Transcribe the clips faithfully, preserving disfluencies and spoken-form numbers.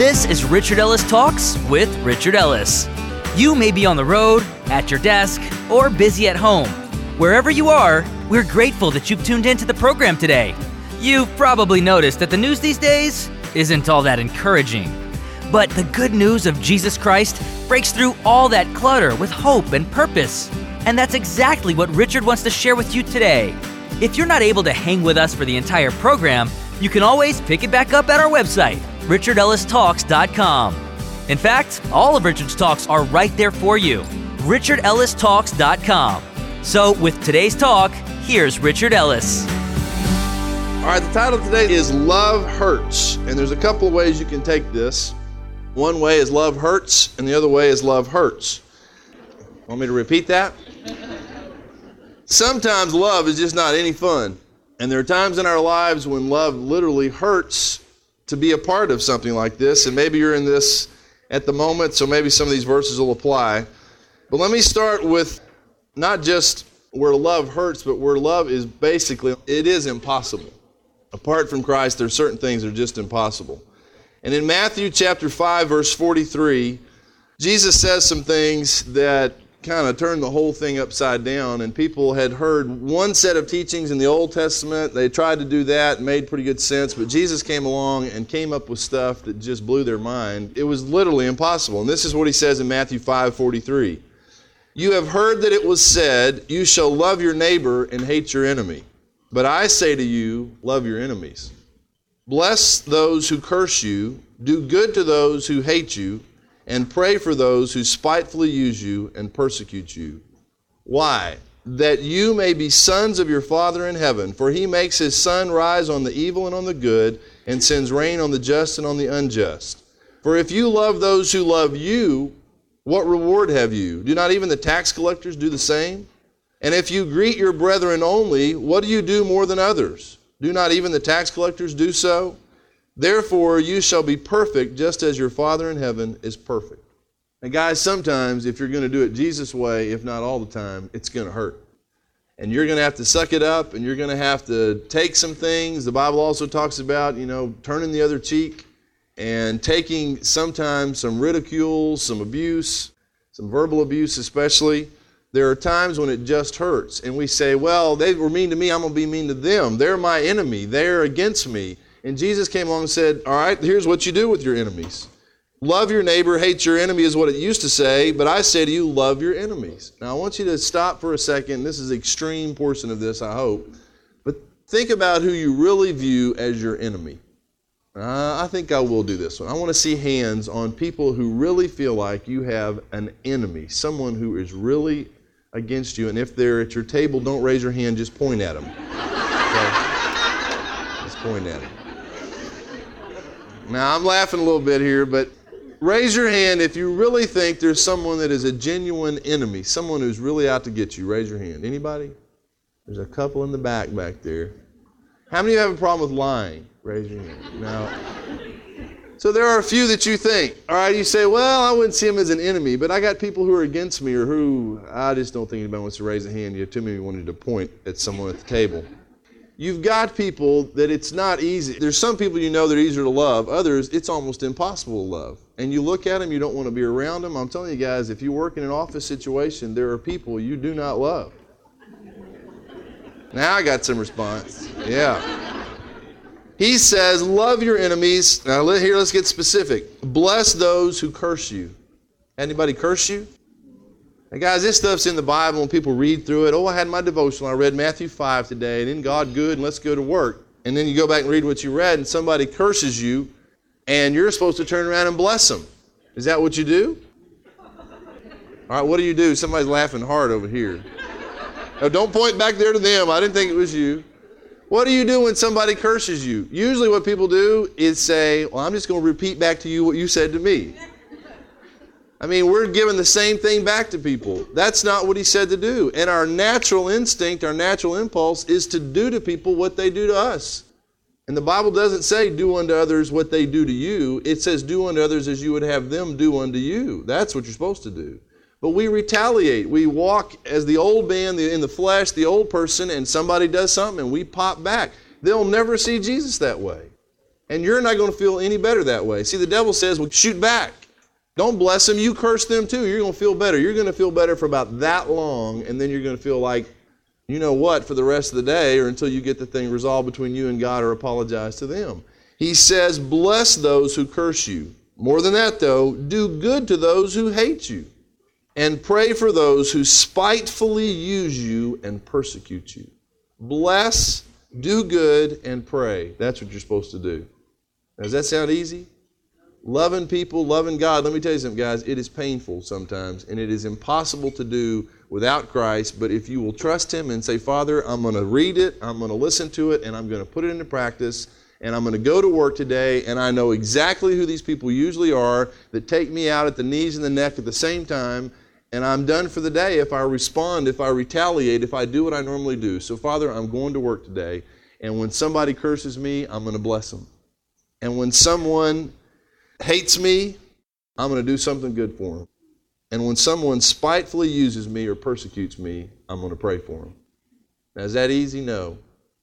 This is Richard Ellis Talks with Richard Ellis. You may be on the road, at your desk, or busy at home. Wherever you are, we're grateful that you've tuned into the program today. You've probably noticed that the news these days isn't all that encouraging. But the good news of Jesus Christ breaks through all that clutter with hope and purpose. And that's exactly what Richard wants to share with you today. If you're not able to hang with us for the entire program, you can always pick it back up at our website, richard ellis talks dot com. In fact, all of Richard's talks are right there for you, richard ellis talks dot com. So with today's talk, here's Richard Ellis. All right, the title today is Love Hurts, and there's a couple of ways you can take this. One way is love hurts, and the other way is love hurts. Want me to repeat that? Sometimes love is just not any fun, and there are times in our lives when love literally hurts to be a part of something like this, and maybe you're in this at the moment, so maybe some of these verses will apply. But let me start with not just where love hurts, but where love is basically, it is impossible. Apart from Christ, there are certain things that are just impossible. And in Matthew chapter five, verse forty-three, Jesus says some things that kind of turned the whole thing upside down, and people had heard one set of teachings in the Old Testament. They tried to do that and made pretty good sense, but Jesus came along and came up with stuff that just blew their mind. It was literally impossible. And this is what he says in Matthew five forty-three. You have heard that it was said, you shall love your neighbor and hate your enemy. But I say to you, love your enemies. Bless those who curse you, do good to those who hate you, and pray for those who spitefully use you and persecute you. Why? That you may be sons of your Father in heaven, for he makes his sun rise on the evil and on the good, and sends rain on the just and on the unjust. For if you love those who love you, what reward have you? Do not even the tax collectors do the same? And if you greet your brethren only, what do you do more than others? Do not even the tax collectors do so? Therefore, you shall be perfect just as your Father in heaven is perfect. And guys, sometimes if you're going to do it Jesus' way, if not all the time, it's going to hurt. And you're going to have to suck it up, and you're going to have to take some things. The Bible also talks about, you know, turning the other cheek and taking sometimes some ridicule, some abuse, some verbal abuse especially. There are times when it just hurts, and we say, well, they were mean to me, I'm going to be mean to them. They're my enemy. They're against me. And Jesus came along and said, all right, here's what you do with your enemies. Love your neighbor, hate your enemy is what it used to say, but I say to you, love your enemies. Now, I want you to stop for a second. This is an extreme portion of this, I hope. But think about who you really view as your enemy. Uh, I think I will do this one. I want to see hands on people who really feel like you have an enemy, someone who is really against you. And if they're at your table, don't raise your hand, just point at them. Okay? Just point at them. Now, I'm laughing a little bit here, but raise your hand if you really think there's someone that is a genuine enemy, someone who's really out to get you. Raise your hand. Anybody? There's a couple in the back back there. How many of you have a problem with lying? Raise your hand. Now, so there are a few that you think, all right, you say, well, I wouldn't see them as an enemy, but I got people who are against me or who I just don't think anybody wants to raise a hand. You have too many wanted to point at someone at the table. You've got people that it's not easy. There's some people you know that are easier to love. Others, it's almost impossible to love. And you look at them, you don't want to be around them. I'm telling you guys, if you work in an office situation, there are people you do not love. Now I got some response. Yeah. He says, love your enemies. Now here, let's get specific. Bless those who curse you. Anybody curse you? And guys, this stuff's in the Bible and people read through it. Oh, I had my devotional. I read Matthew five today. And isn't God good? And let's go to work. And then you go back and read what you read and somebody curses you and you're supposed to turn around and bless them. Is that what you do? All right, what do you do? Somebody's laughing hard over here. Now, don't point back there to them. I didn't think it was you. What do you do when somebody curses you? Usually what people do is say, well, I'm just going to repeat back to you what you said to me. I mean, we're giving the same thing back to people. That's not what he said to do. And our natural instinct, our natural impulse is to do to people what they do to us. And the Bible doesn't say do unto others what they do to you. It says do unto others as you would have them do unto you. That's what you're supposed to do. But we retaliate. We walk as the old man in the flesh, the old person, and somebody does something and we pop back. They'll never see Jesus that way. And you're not going to feel any better that way. See, the devil says, well, shoot back. Don't bless them. You curse them too. You're going to feel better. You're going to feel better for about that long, and then you're going to feel like, you know what, for the rest of the day or until you get the thing resolved between you and God or apologize to them. He says, bless those who curse you. More than that, though, do good to those who hate you, and pray for those who spitefully use you and persecute you. Bless, do good, and pray. That's what you're supposed to do. Now, does that sound easy? Loving people, loving God. Let me tell you something, guys. It is painful sometimes, and it is impossible to do without Christ. But if you will trust Him and say, Father, I'm going to read it, I'm going to listen to it, and I'm going to put it into practice, and I'm going to go to work today, and I know exactly who these people usually are that take me out at the knees and the neck at the same time, and I'm done for the day if I respond, if I retaliate, if I do what I normally do. So, Father, I'm going to work today, and when somebody curses me, I'm going to bless them. And when someone hates me, I'm going to do something good for them. And when someone spitefully uses me or persecutes me, I'm going to pray for them. Now, is that easy? No.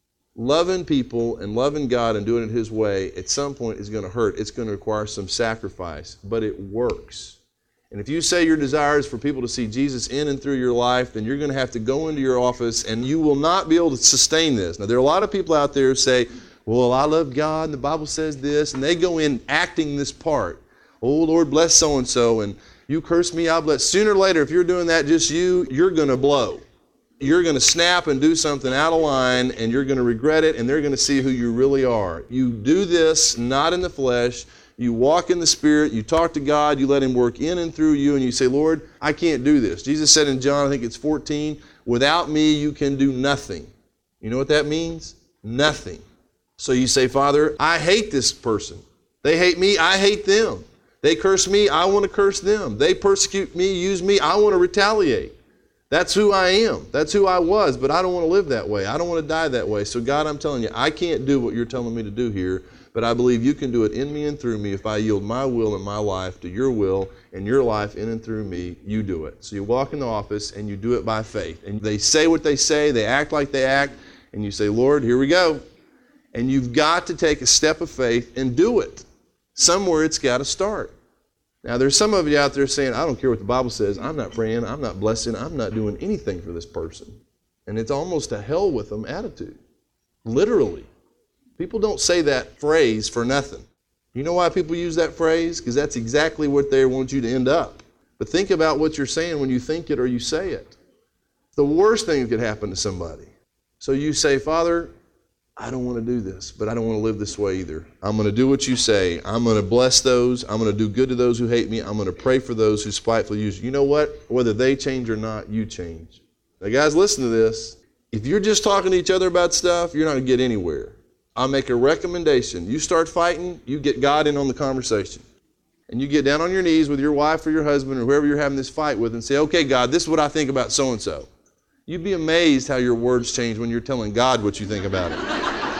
Loving people and loving God and doing it His way at some point is going to hurt. It's going to require some sacrifice, but it works. And if you say your desire is for people to see Jesus in and through your life, then you're going to have to go into your office and you will not be able to sustain this. Now, there are a lot of people out there who say, well, I love God, and the Bible says this, and they go in acting this part. Oh, Lord, bless so-and-so, and you curse me, I'll bless. Sooner or later, if you're doing that just you, you're going to blow. You're going to snap and do something out of line, and you're going to regret it, and they're going to see who you really are. You do this not in the flesh. You walk in the Spirit. You talk to God. You let Him work in and through you, and you say, Lord, I can't do this. Jesus said in John, I think it's fourteen, without me you can do nothing. You know what that means? Nothing. So you say, Father, I hate this person. They hate me, I hate them. They curse me, I want to curse them. They persecute me, use me, I want to retaliate. That's who I am. That's who I was, but I don't want to live that way. I don't want to die that way. So God, I'm telling you, I can't do what you're telling me to do here, but I believe you can do it in me and through me if I yield my will and my life to your will and your life in and through me. You do it. So you walk in the office and you do it by faith. And they say what they say, they act like they act, and you say, Lord, here we go. And you've got to take a step of faith and do it. Somewhere it's got to start. Now, there's some of you out there saying, I don't care what the Bible says. I'm not praying. I'm not blessing. I'm not doing anything for this person. And it's almost a hell with them attitude. Literally. People don't say that phrase for nothing. You know why people use that phrase? Because that's exactly what they want you to end up. But think about what you're saying when you think it or you say it. The worst thing that could happen to somebody. So you say, Father, I don't want to do this, but I don't want to live this way either. I'm going to do what you say. I'm going to bless those. I'm going to do good to those who hate me. I'm going to pray for those who spitefully use you. You know what? Whether they change or not, you change. Now, guys, listen to this. If you're just talking to each other about stuff, you're not going to get anywhere. I'll make a recommendation. You start fighting, you get God in on the conversation. And you get down on your knees with your wife or your husband or whoever you're having this fight with and say, okay, God, this is what I think about so-and-so. You'd be amazed how your words change when you're telling God what you think about it.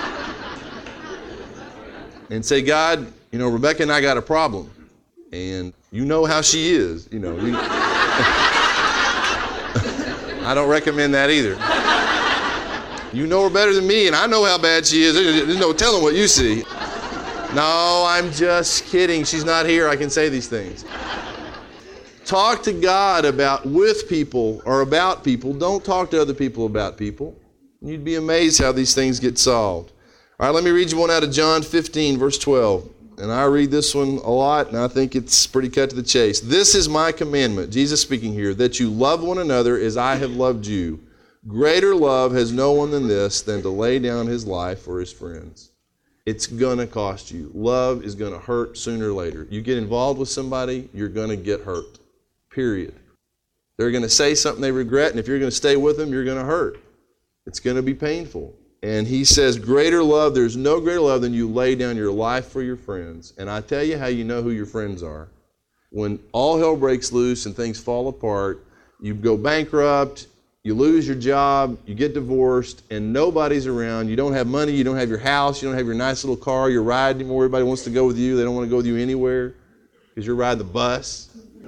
And say, God, you know, Rebecca and I got a problem. And you know how she is. You know, we... I don't recommend that either. You know her better than me, and I know how bad she is. There's no telling what you see. No, I'm just kidding. She's not here. I can say these things. Talk to God about with people or about people. Don't talk to other people about people. You'd be amazed how these things get solved. All right, let me read you one out of John fifteen, verse twelve. And I read this one a lot, and I think it's pretty cut to the chase. This is my commandment, Jesus speaking here, that you love one another as I have loved you. Greater love has no one than this, than to lay down his life for his friends. It's going to cost you. Love is going to hurt sooner or later. You get involved with somebody, you're going to get hurt. Period. They're going to say something they regret, and if you're going to stay with them, you're going to hurt. It's going to be painful. And he says, greater love, there's no greater love than you lay down your life for your friends. And I tell you how you know who your friends are. When all hell breaks loose and things fall apart, you go bankrupt, you lose your job, you get divorced, and nobody's around. You don't have money, you don't have your house, you don't have your nice little car, your ride anymore. Everybody wants to go with you. They don't want to go with you anywhere because you're riding the bus.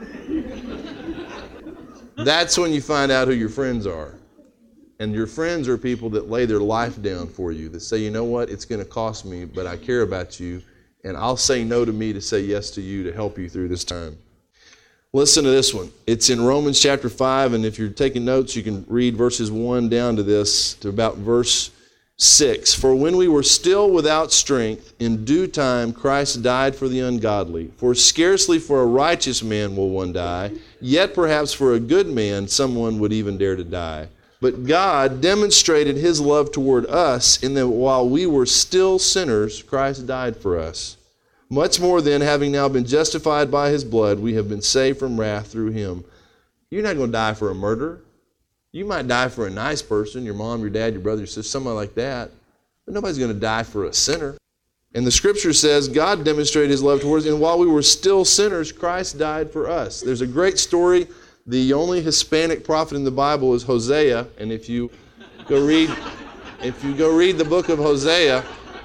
That's when you find out who your friends are. And your friends are people that lay their life down for you, that say, you know what, it's going to cost me, but I care about you, And I'll say no to me to say yes to you to help you through this time. Listen to this one. It's in Romans chapter five, and if you're taking notes, you can read verses one down to this, to about verse six. For when we were still without strength, in due time Christ died for the ungodly. For scarcely for a righteous man will one die, yet perhaps for a good man someone would even dare to die. But God demonstrated his love toward us in that while we were still sinners, Christ died for us. Much more then, having now been justified by his blood, we have been saved from wrath through him. You're not going to die for a murderer. You might die for a nice person, your mom, your dad, your brother, your sister, somebody like that. But nobody's going to die for a sinner. And the scripture says God demonstrated his love towards us, and while we were still sinners, Christ died for us. There's a great story. The only Hispanic prophet in the Bible is Hosea, and if you go read, if you go read the book of Hosea,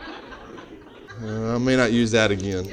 uh, I may not use that again.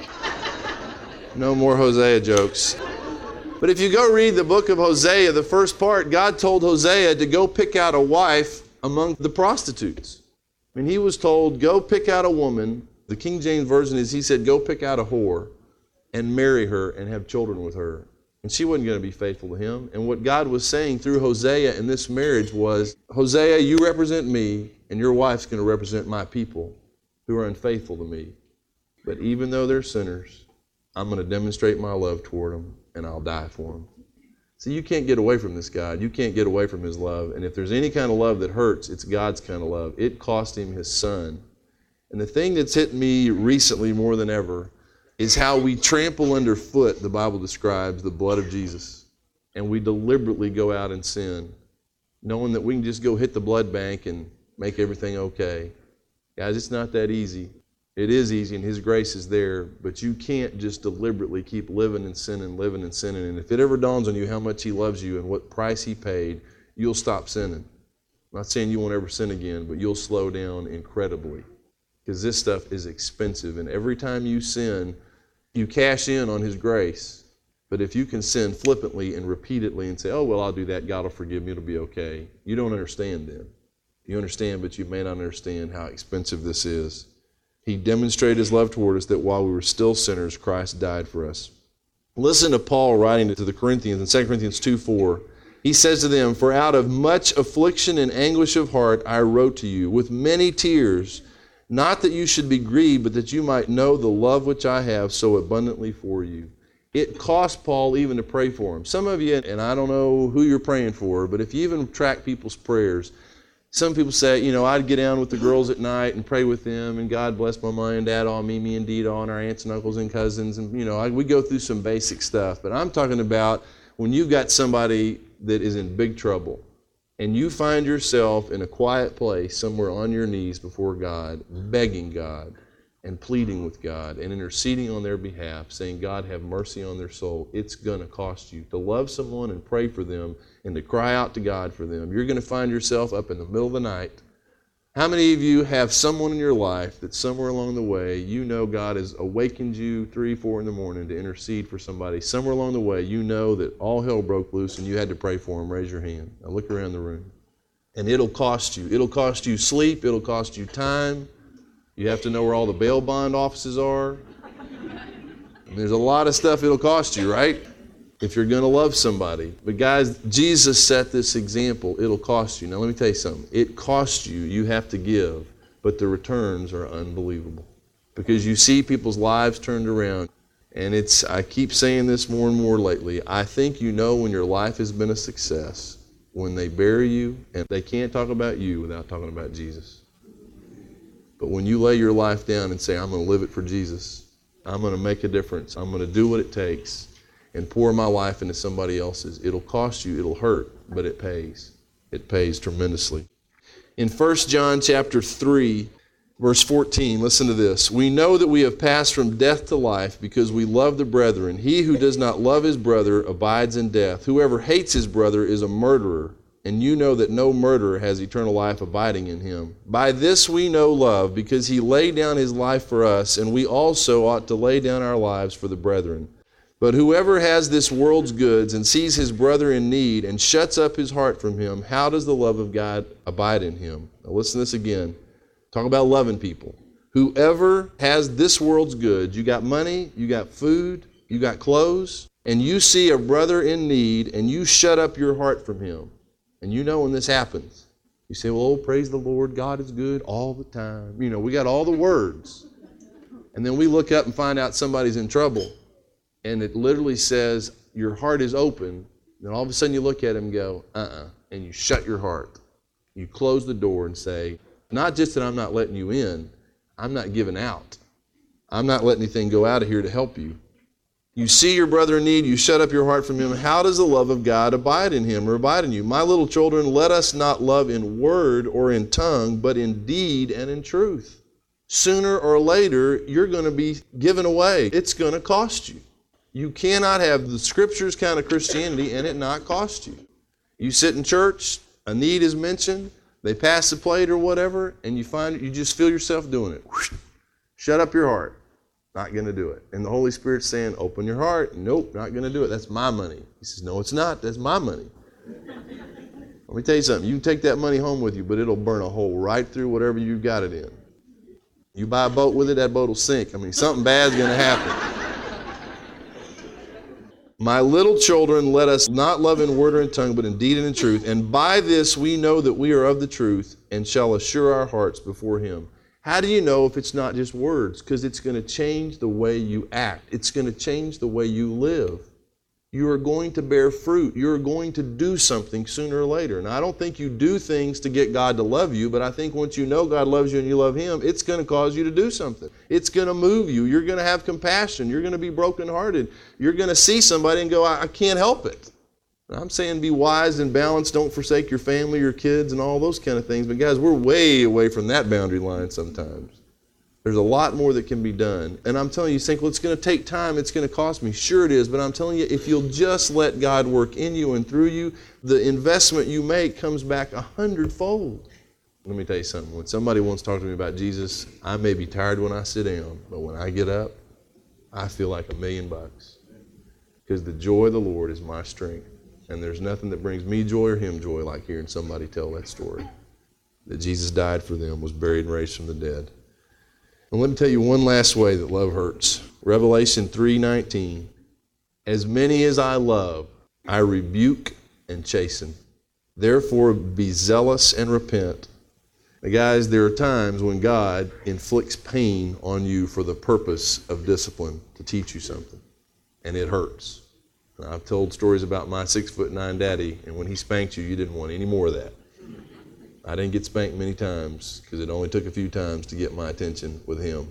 No more Hosea jokes. But if you go read the book of Hosea, the first part, God told Hosea to go pick out a wife among the prostitutes. I mean, he was told, go pick out a woman. The King James Version is, he said, go pick out a whore and marry her and have children with her. And she wasn't going to be faithful to him. And what God was saying through Hosea in this marriage was, Hosea, you represent me, and your wife's going to represent my people who are unfaithful to me. But even though they're sinners, I'm going to demonstrate my love toward them, and I'll die for them. See, you can't get away from this God. You can't get away from his love. And if there's any kind of love that hurts, it's God's kind of love. It cost him his son. And the thing that's hit me recently more than ever is how we trample underfoot, the Bible describes, the blood of Jesus. And we deliberately go out and sin, knowing that we can just go hit the blood bank and make everything okay. Guys, it's not that easy. It is easy, and his grace is there, but you can't just deliberately keep living and sinning, living and sinning. And if it ever dawns on you how much he loves you and what price he paid, you'll stop sinning. I'm not saying you won't ever sin again, but you'll slow down incredibly, because this stuff is expensive. And every time you sin, you cash in on his grace. But if you can sin flippantly and repeatedly and say, oh, well, I'll do that, God will forgive me, it'll be okay, you don't understand then. You understand, but you may not understand how expensive this is. He demonstrated his love toward us that while we were still sinners, Christ died for us. Listen to Paul writing to the Corinthians in Second Corinthians two four. He says to them, for out of much affliction and anguish of heart I wrote to you with many tears, not that you should be grieved, but that you might know the love which I have so abundantly for you. It cost Paul even to pray for him. Some of you, and I don't know who you're praying for, but if you even track people's prayers, some people say, you know, I'd get down with the girls at night and pray with them, and God bless my mom and dad, all Mimi and Dita, and our aunts and uncles and cousins, and, you know, I, we go through some basic stuff. But I'm talking about when you've got somebody that is in big trouble, and you find yourself in a quiet place somewhere on your knees before God, begging God and pleading with God and interceding on their behalf, saying, God, have mercy on their soul. It's going to cost you to love someone and pray for them and to cry out to God for them. You're going to find yourself up in the middle of the night. How many of you have someone in your life that somewhere along the way you know God has awakened you three, four in the morning to intercede for somebody? Somewhere along the way you know that all hell broke loose and you had to pray for them. Raise your hand. Now look around the room. And it'll cost you. It'll cost you sleep. It'll cost you time. You have to know where all the bail bond offices are. And there's a lot of stuff it'll cost you, right? If you're going to love somebody. But guys, Jesus set this example. It'll cost you. Now let me tell you something. It costs you. You have to give. But the returns are unbelievable. Because you see people's lives turned around. And it's, I keep saying this more and more lately. I think you know when your life has been a success when they bury you and they can't talk about you without talking about Jesus. But when you lay your life down and say, I'm going to live it for Jesus, I'm going to make a difference, I'm going to do what it takes and pour my life into somebody else's, it'll cost you, it'll hurt, but it pays. It pays tremendously. In First John chapter three, verse fourteen, listen to this. We know that we have passed from death to life because we love the brethren. He who does not love his brother abides in death. Whoever hates his brother is a murderer. And you know that no murderer has eternal life abiding in him. By this we know love, because he laid down his life for us, and we also ought to lay down our lives for the brethren. But whoever has this world's goods and sees his brother in need and shuts up his heart from him, how does the love of God abide in him? Now listen to this again. Talk about loving people. Whoever has this world's goods, you got money, you got food, you got clothes, and you see a brother in need, and you shut up your heart from him. And you know when this happens, you say, well, oh, praise the Lord, God is good all the time. You know, we got all the words. And then we look up and find out somebody's in trouble. And it literally says, your heart is open. Then all of a sudden you look at him and go, uh-uh. And you shut your heart. You close the door and say, not just that I'm not letting you in, I'm not giving out. I'm not letting anything go out of here to help you. You see your brother in need, you shut up your heart from him. How does the love of God abide in him or abide in you? My little children, let us not love in word or in tongue, but in deed and in truth. Sooner or later, you're going to be given away. It's going to cost you. You cannot have the Scriptures kind of Christianity and it not cost you. You sit in church, a need is mentioned, they pass the plate or whatever, and you find you just feel yourself doing it. Shut up your heart. Not going to do it. And the Holy Spirit's saying, open your heart. Nope, not going to do it. That's my money. He says, no, it's not. That's my money. Let me tell you something. You can take that money home with you, but it'll burn a hole right through whatever you've got it in. You buy a boat with it, that boat will sink. I mean, something bad's going to happen. My little children, let us not love in word or in tongue, but in deed and in truth. And by this we know that we are of the truth and shall assure our hearts before him. How do you know if it's not just words? Because it's going to change the way you act. It's going to change the way you live. You are going to bear fruit. You're going to do something sooner or later. And I don't think you do things to get God to love you, but I think once you know God loves you and you love him, it's going to cause you to do something. It's going to move you. You're going to have compassion. You're going to be brokenhearted. You're going to see somebody and go, I, I can't help it. I'm saying be wise and balanced. Don't forsake your family, your kids, and all those kind of things. But guys, we're way away from that boundary line sometimes. There's a lot more that can be done. And I'm telling you, you think, well, it's going to take time. It's going to cost me. Sure it is. But I'm telling you, if you'll just let God work in you and through you, the investment you make comes back a hundredfold. Let me tell you something. When somebody wants to talk to me about Jesus, I may be tired when I sit down. But when I get up, I feel like a million bucks. Because the joy of the Lord is my strength. And there's nothing that brings me joy or him joy like hearing somebody tell that story. That Jesus died for them, was buried and raised from the dead. And let me tell you one last way that love hurts. Revelation three nineteen. As many as I love, I rebuke and chasten. Therefore be zealous and repent. Now guys, there are times when God inflicts pain on you for the purpose of discipline, to teach you something. And it hurts. I've told stories about my six foot nine daddy, and when he spanked you, you didn't want any more of that. I didn't get spanked many times because it only took a few times to get my attention with him.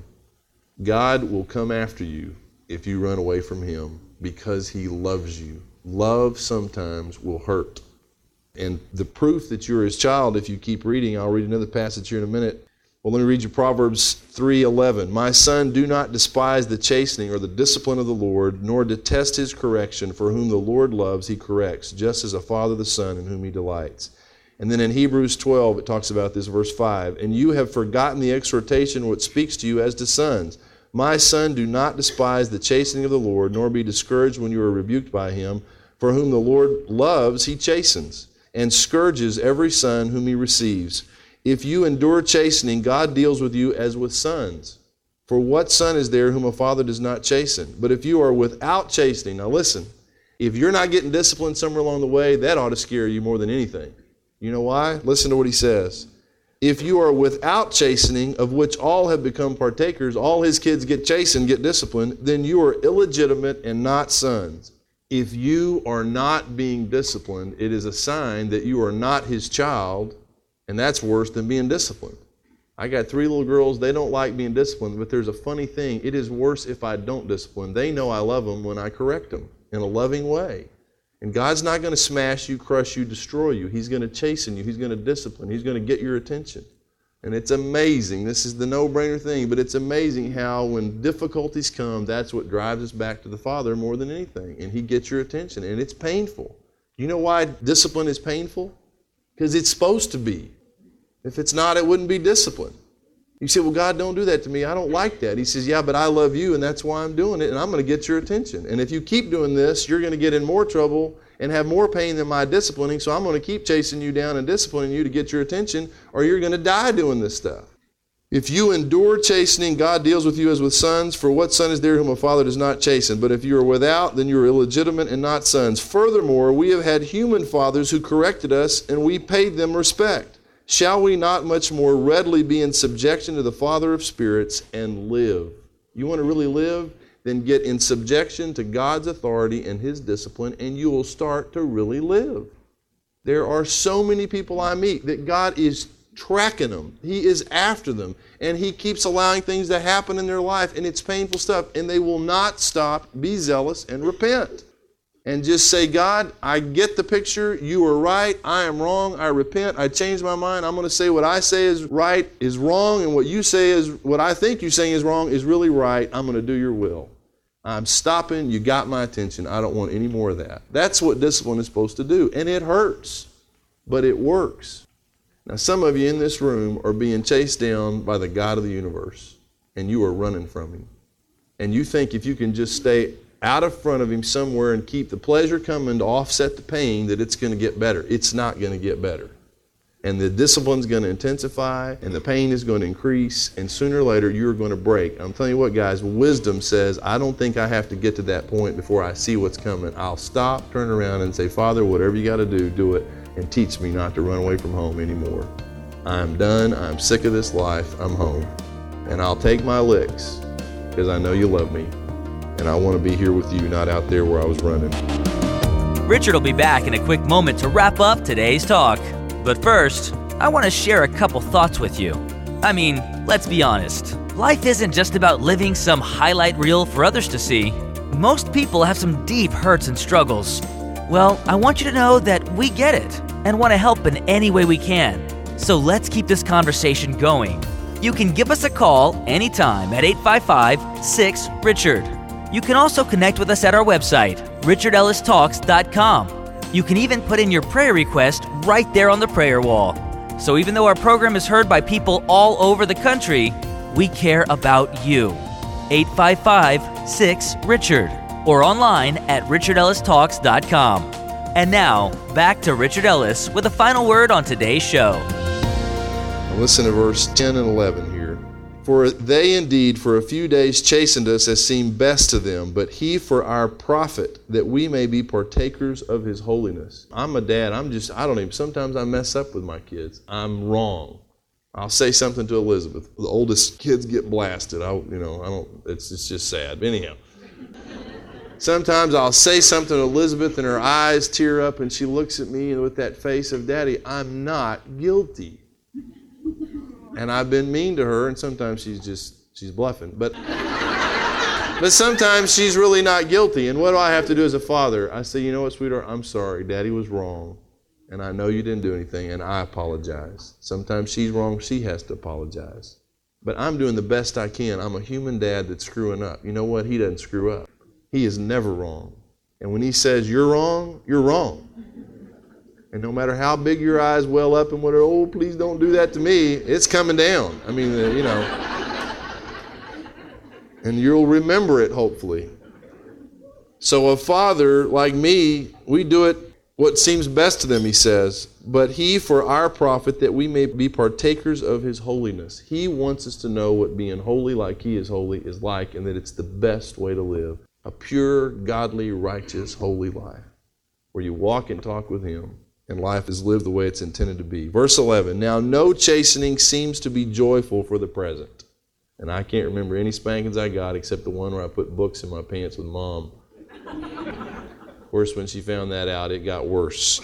God will come after you if you run away from him because he loves you. Love sometimes will hurt. And the proof that you're his child, if you keep reading, I'll read another passage here in a minute. Well, let me read you Proverbs three eleven. My son, do not despise the chastening or the discipline of the Lord, nor detest his correction, for whom the Lord loves, he corrects, just as a father the son in whom he delights. And then in Hebrews twelve, it talks about this, verse five. And you have forgotten the exhortation which speaks to you as to sons. My son, do not despise the chastening of the Lord, nor be discouraged when you are rebuked by him. For whom the Lord loves, he chastens, and scourges every son whom he receives. If you endure chastening, God deals with you as with sons. For what son is there whom a father does not chasten? But if you are without chastening, now listen, if you're not getting disciplined somewhere along the way, that ought to scare you more than anything. You know why? Listen to what he says. If you are without chastening, of which all have become partakers, all his kids get chastened, get disciplined, then you are illegitimate and not sons. If you are not being disciplined, it is a sign that you are not his child. And that's worse than being disciplined. I got three little girls. They don't like being disciplined, but there's a funny thing. It is worse if I don't discipline. They know I love them when I correct them in a loving way. And God's not going to smash you, crush you, destroy you. He's going to chasten you. He's going to discipline. He's going to get your attention. And it's amazing. This is the no-brainer thing, but it's amazing how when difficulties come, that's what drives us back to the Father more than anything. And he gets your attention, and it's painful. You know why discipline is painful? Because it's supposed to be. If it's not, it wouldn't be discipline. You say, well, God, don't do that to me. I don't like that. He says, yeah, but I love you, and that's why I'm doing it, and I'm going to get your attention. And if you keep doing this, you're going to get in more trouble and have more pain than my disciplining, so I'm going to keep chasing you down and disciplining you to get your attention, or you're going to die doing this stuff. If you endure chastening, God deals with you as with sons. For what son is there whom a father does not chasten? But if you are without, then you are illegitimate and not sons. Furthermore, we have had human fathers who corrected us, and we paid them respect. Shall we not much more readily be in subjection to the Father of spirits and live? You want to really live? Then get in subjection to God's authority and His discipline, and you will start to really live. There are so many people I meet that God is tracking them. He is after them. And He keeps allowing things to happen in their life, and it's painful stuff. And they will not stop, be zealous, and repent. And just say, God, I get the picture. You are right. I am wrong. I repent. I changed my mind. I'm going to say what I say is right is wrong, and what you say is, what I think you're saying is wrong is really right. I'm going to do your will. I'm stopping. You got my attention. I don't want any more of that. That's what discipline is supposed to do. And it hurts, but it works. Now, some of you in this room are being chased down by the God of the universe, and you are running from Him. And you think if you can just stay out of front of Him somewhere and keep the pleasure coming to offset the pain, that it's going to get better. It's not going to get better. And the discipline's going to intensify, and the pain is going to increase, and sooner or later you're going to break. I'm telling you what, guys, wisdom says, I don't think I have to get to that point before I see what's coming. I'll stop, turn around, and say, Father, whatever you got to do, do it. And teach me not to run away from home anymore. I'm done. I'm sick of this life. I'm home. And I'll take my licks because I know you love me. And I want to be here with you, not out there where I was running. Richard will be back in a quick moment to wrap up today's talk. But first, I want to share a couple thoughts with you. I mean, let's be honest. Life isn't just about living some highlight reel for others to see. Most people have some deep hurts and struggles. Well, I want you to know that we get it and want to help in any way we can. So let's keep this conversation going. You can give us a call anytime at eight five five, six, Richard. You can also connect with us at our website, richard ellis talks dot com. You can even put in your prayer request right there on the prayer wall. So even though our program is heard by people all over the country, we care about you. eight five five, six, Richard. Or online at richard ellis talks dot com. And now, back to Richard Ellis with a final word on today's show. Now listen to verse ten and eleven here. For they indeed for a few days chastened us as seemed best to them, but He for our profit, that we may be partakers of His holiness. I'm a dad. I'm just, I don't even, sometimes I mess up with my kids. I'm wrong. I'll say something to Elizabeth. The oldest kids get blasted. I, you know, I don't, it's, it's just sad. But anyhow. Sometimes I'll say something to Elizabeth and her eyes tear up and she looks at me with that face of, Daddy, I'm not guilty. And I've been mean to her, and sometimes she's just, she's bluffing. But, but sometimes she's really not guilty. And what do I have to do as a father? I say, you know what, sweetheart, I'm sorry. Daddy was wrong. And I know you didn't do anything, and I apologize. Sometimes she's wrong. She has to apologize. But I'm doing the best I can. I'm a human dad that's screwing up. You know what? He doesn't screw up. He is never wrong. And when He says you're wrong, you're wrong. And no matter how big your eyes well up and whatever, oh, please don't do that to me, it's coming down. I mean, uh, you know. And you'll remember it, hopefully. So a father like me, we do it what seems best to them, He says. But He for our profit, that we may be partakers of His holiness. He wants us to know what being holy like He is holy is like, and that it's the best way to live. A pure, godly, righteous, holy life where you walk and talk with Him and life is lived the way it's intended to be. Verse eleven, now no chastening seems to be joyful for the present. And I can't remember any spankings I got except the one where I put books in my pants with Mom. Of course, when she found that out, it got worse.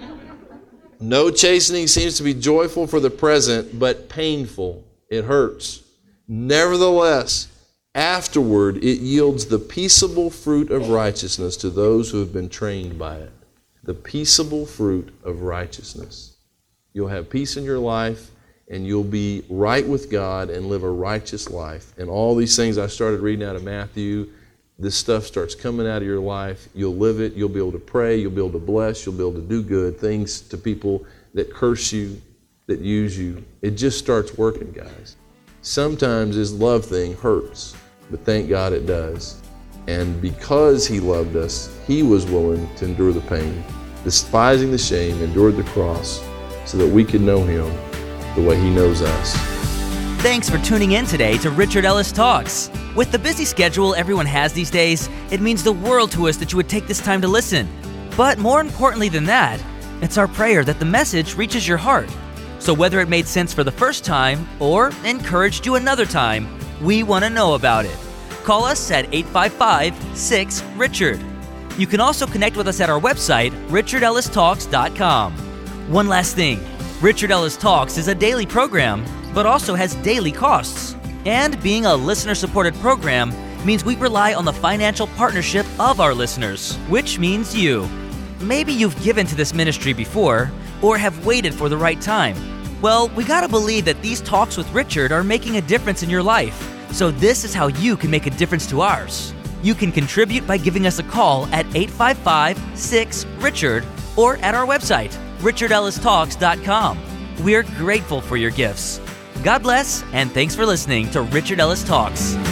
No chastening seems to be joyful for the present, but painful. It hurts. Nevertheless, afterward, it yields the peaceable fruit of righteousness to those who have been trained by it. The peaceable fruit of righteousness. You'll have peace in your life, and you'll be right with God and live a righteous life. And all these things I started reading out of Matthew, this stuff starts coming out of your life. You'll live it. You'll be able to pray. You'll be able to bless. You'll be able to do good things to people that curse you, that use you. It just starts working, guys. Sometimes this love thing hurts, but thank God it does. And because He loved us, He was willing to endure the pain, despising the shame, endured the cross, so that we could know Him the way He knows us. Thanks for tuning in today to Richard Ellis Talks. With the busy schedule everyone has these days, it means the world to us that you would take this time to listen. But more importantly than that, it's our prayer that the message reaches your heart. So whether it made sense for the first time or encouraged you another time, we want to know about it. Call us at eight five five, six, Richard. You can also connect with us at our website, richard ellis talks dot com. One last thing, Richard Ellis Talks is a daily program, but also has daily costs. And being a listener-supported program means we rely on the financial partnership of our listeners, which means you. Maybe you've given to this ministry before, or have waited for the right time. Well, we gotta believe that these talks with Richard are making a difference in your life. So this is how you can make a difference to ours. You can contribute by giving us a call at eight five five, six, Richard or at our website, richard ellis talks dot com. We're grateful for your gifts. God bless, and thanks for listening to Richard Ellis Talks.